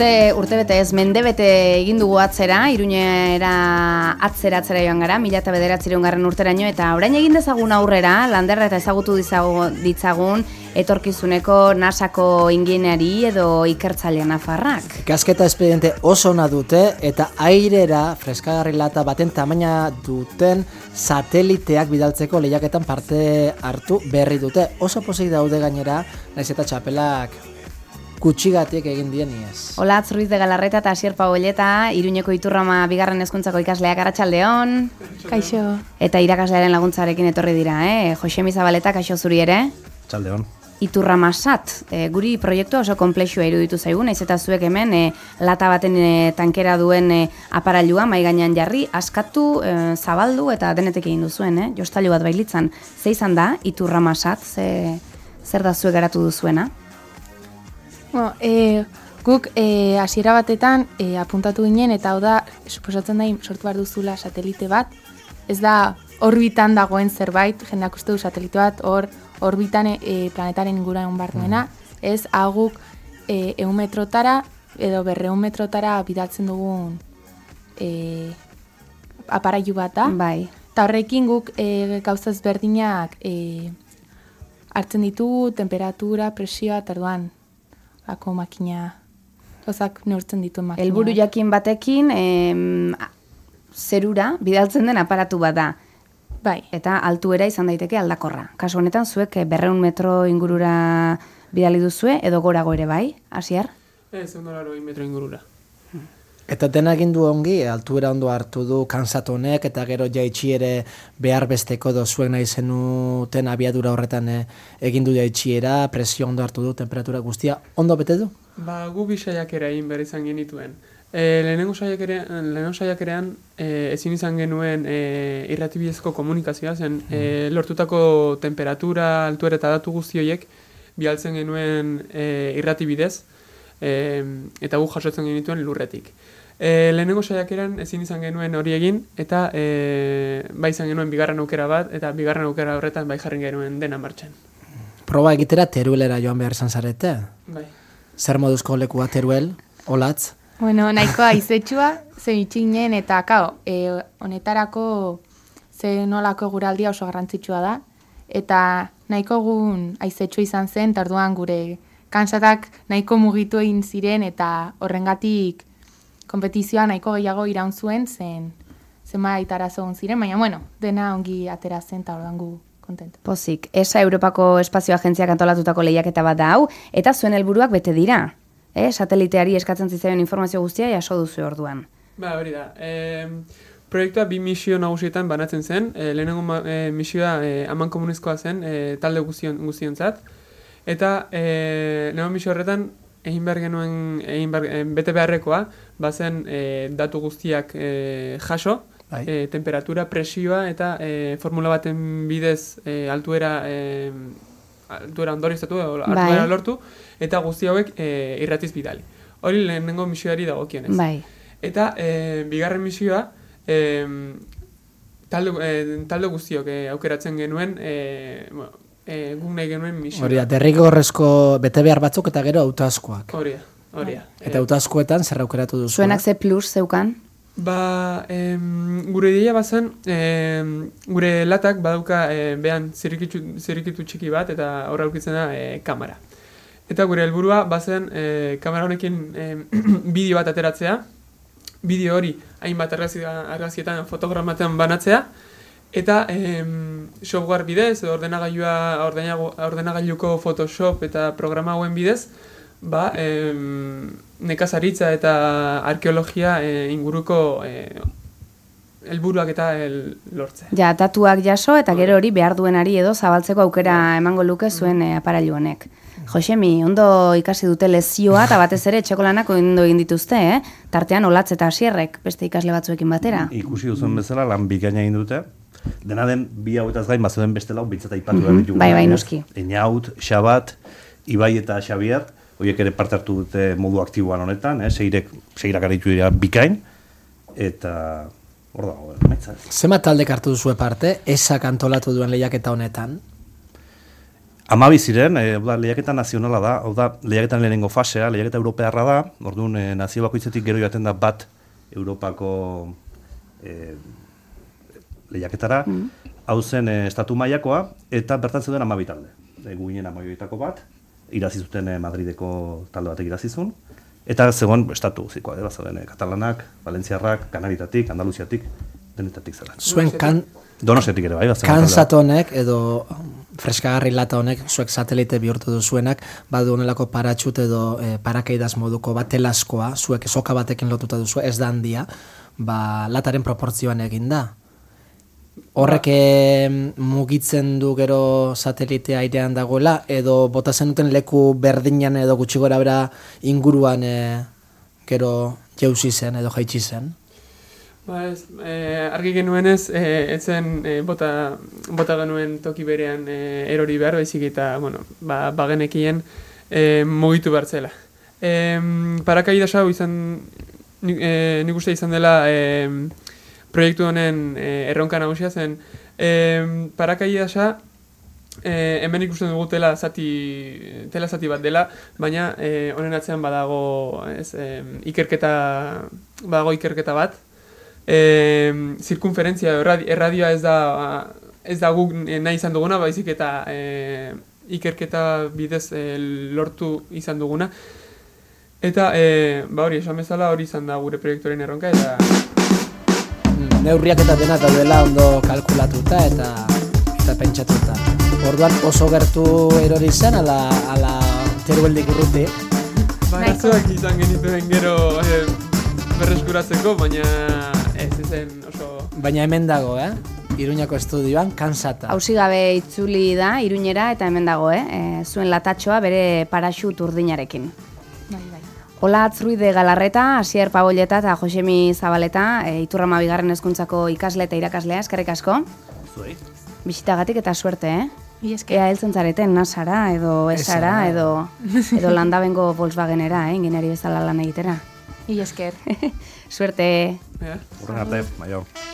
urtebete ez, mendebete egin dugu atzera, Iruñera atzera joan gara, 1909 urteraino, eta orain egin dezagun aurrera, Landerra eta ezagutu ditzagun, etorkizuneko NASAko ingeniari edo ikertzaile nafarrak. Ikasketa espediente oso ona dute, eta airera freskagarri lata baten tamaina duten sateliteak bidaltzeko lehiaketan parte hartu berri dute. Oso pozik daude gainera, naiz eta txapelak kutsigatik egin dieniez. Olatz Ruiz de Galarreta eta Asier Paoleta, Iruñeko Iturrama bigarren hezkuntzako ikasleak, arratsaldeon. Kaixo. Eta irakaslearen laguntzarekin etorri dira, Josemi Zabaleta, kaixo zuri ere. Arratsaldeon. Iturramasat, guri proiektua oso konplexua iruditu zaigu, naiz eta zuek hemen lata baten tankera duen aparailua mai gainean jarri, askatu, zabaldu eta denetek egin duzuen, jostailu bat bailitzan. Ze izan da Iturramasat, zer da zuek garatu duzuena? Guk hasiera batetan apuntatu ginen, eta hau da, suposatzen da, sortu behar duzula satelite bat, ez da orbitan dagoen zerbait, jendeak uste du satelite bat, orbitan planetaren inguruan behar duena, ez aguk 100 metrotara edo 200 metrotara bidaltzen dugun aparailu bat da. Bai. Eta horrekin guk gauza ezberdinak hartzen ditu, temperatura, presioa, eta orduan lako makina, gauzak neurtzen ditu makina. Helburu jakin batekin zerura bidaltzen den aparatu bat da. Bai. Eta altuera izan daiteke aldakorra. Kasu honetan zuek 200 metro ingurura bidali duzue edo gorago ere bai, Asier? Ez, 180 metro ingurura. Eta dena egin du ongi, altuera ondo hartu du kansatu honek, eta gero jaitsi ere behar besteko zuek nahi zenuten abiadura horretan egin du jaitsiera, presio ondo hartu du, temperatura guztia, ondo bete du? Gu bi saiakera egin behar izan genituen. Lehenengo saiakerean ezin izan genuen irratibidezko komunikazioa zen, lortutako temperatura, altuera eta datu guzti horiek bialtzen genuen irratibidez, eta gu jasotzen genituen lurretik. Lehenengo saiakeran ezin izan genuen hori egin, eta bai izan genuen bigarren aukera bat, eta bigarren aukera horretan bai jarri genuen dena martxan. Proba egitera Teruelera joan behar izan zarete? Bai. Zer moduzko lekua Teruel, Olatz? Bueno, nahiko aizetxua, zemitxinen eta honetarako ze nolako guraldia oso garrantzitsua da, eta nahiko gun aizetxua izan zen, eta orduan gure kansatak nahiko mugitu egin ziren, eta horrengatik kompetizioa nahiko gehiago iraun zuen, zenbait arazo egon ziren, baina bueno, dena ongi atera zen, eta orduan gu kontenta. Pozik, ESA Europako Espazio Agentziak antolatutako lehiaketa bat da hau, eta zuen helburuak bete dira. Sateliteari eskatzen zitzaion informazio guztia jaso duzu orduan. Hori da. Proiektua 2 misio nagusietan banatzen zen. Lehenengo misioa amankomunizkoa zen, talde guztiontzat. Eta lehenengo misio horretan egin behar genuen bete beharrekoa, bazen datu guztiak jaso, temperatura, presioa eta formula baten bidez altuera ondoriztatu, altuera lortu, eta guzti hauek irratiz bidali. Hori lehenengo misioari dagokionez. Bai. Eta bigarren misioa talde guztiok aukeratzen genuen guk nahi genuen misioa. Hori da, derrigorrezko bete behar batzuk eta gero autoaskoak. Hori da. Eta autoaskoetan zer aukeratu duzu? Zuenak ze plus zeukan? Gure ideia bazen, gure latak badauka behan zirrikitu txiki bat eta horra aurkitzen da kamera. Eta gure helburua bazen kamera honekin bideo bat ateratzea, bideo hori hainbat argazkietan fotogramatzen banatzea, eta software bidez, ordenagailuko Photoshop eta programa hauen bidez, nekazaritza eta arkeologia inguruko helburuak eta lortzea. Ja, datuak jaso eta gero hori behar duenari edo zabaltzeko aukera emango luke zuen aparailu honek. Josemi, ondo ikasi dute lezioa eta batez ere etxeko lanak ondo egin dituzte, tartean Olatz eta Asierrek beste ikasle batzuekin batera. Ikusi duzuen bezala lan bikaina egin dute. Dena den bi hauetaz gain bazeuden beste lau bintzat aipatu behar ditugu. Bai, noski. Einaut, Xabat, Ibai eta Xabier, horiek ere parte hartu dute modu aktiboan honetan, seirak aritu dira bikain, eta hor dago, maitza. Zenbat taldek hartu duzue parte, ESAk antolatu duen lehiaketa honetan? 12 ziren, lehiaketa nazionala da, hau da, lehiaketan lehenengo fasea, lehiaketa europearra da, orduan nazio bakoitzetik gero joaten da bat Europako lehiaketara, hau zen estatu mailakoa, eta bertan zeuden 12 talde. Gu ginen 12etako bat, irazi zuten Madrideko talde batek irazizun, eta zegoen estatu zikoa, zeuden katalanak, valentziarrak, kanaritatik, andaluziatik, denetatik zela. Zuen Donostiatik ere, bai, kansat honek, edo freskagarri lata honek, zuek satelite bihurtu duzuenak, badu honelako paratxut edo parakaidaz moduko bat, telaskoa, zuek soka batekin lotuta duzu, ez da handia, lataren proportzioan egin da. Horrek mugitzen du gero satelite airean dagoela, edo bota zenuten leku berdinan edo gutxi gora bera inguruan gero jauzi zen edo jaitsi zen? Argi genuenez, etzen bota genuen toki berean erori behar, baizik eta, bagenekien mugitu behar zela. Parakaidasa nik uste izan dela proiektu honen erronka nagusia zen. Parakaidasa hemen ikusten dugu tela zati bat dela, baina honen atzean badago ikerketa bat. Zirkunferentzia erradioa ez da guk nahi izan duguna, baizik eta ikerketa bidez lortu izan duguna. Eta hori esan bezala hori izan da gure proiektuaren erronka eta neurriak eta dena daudela ondo kalkulatuta eta pentsatuta. Orduan oso gertu erori zen ala Terueldik urruti. Arazoak izan genituen gero berreskuratzeko, baina ez zen oso... Baina hemen dago, Iruñako estudioan, kansata. Hauzi gabe itzuli da, Iruñera, eta hemen dago, zuen latatxoa bere paraxut urdinarekin. Bai. Ola Atzruide Galarreta, Asier Paboleta eta Josemi Zabaleta, Iturrama bigarren hezkuntzako ikasle eta irakaslea, eskerrik asko. Zuei. Bisitagatik eta suerte, Esker. Ea heltzen zareten nasara, edo esara, edo landabengo Volkswagenera, ingeneri bezala lan egitera. Esker. Suerte. Horren arte, maio.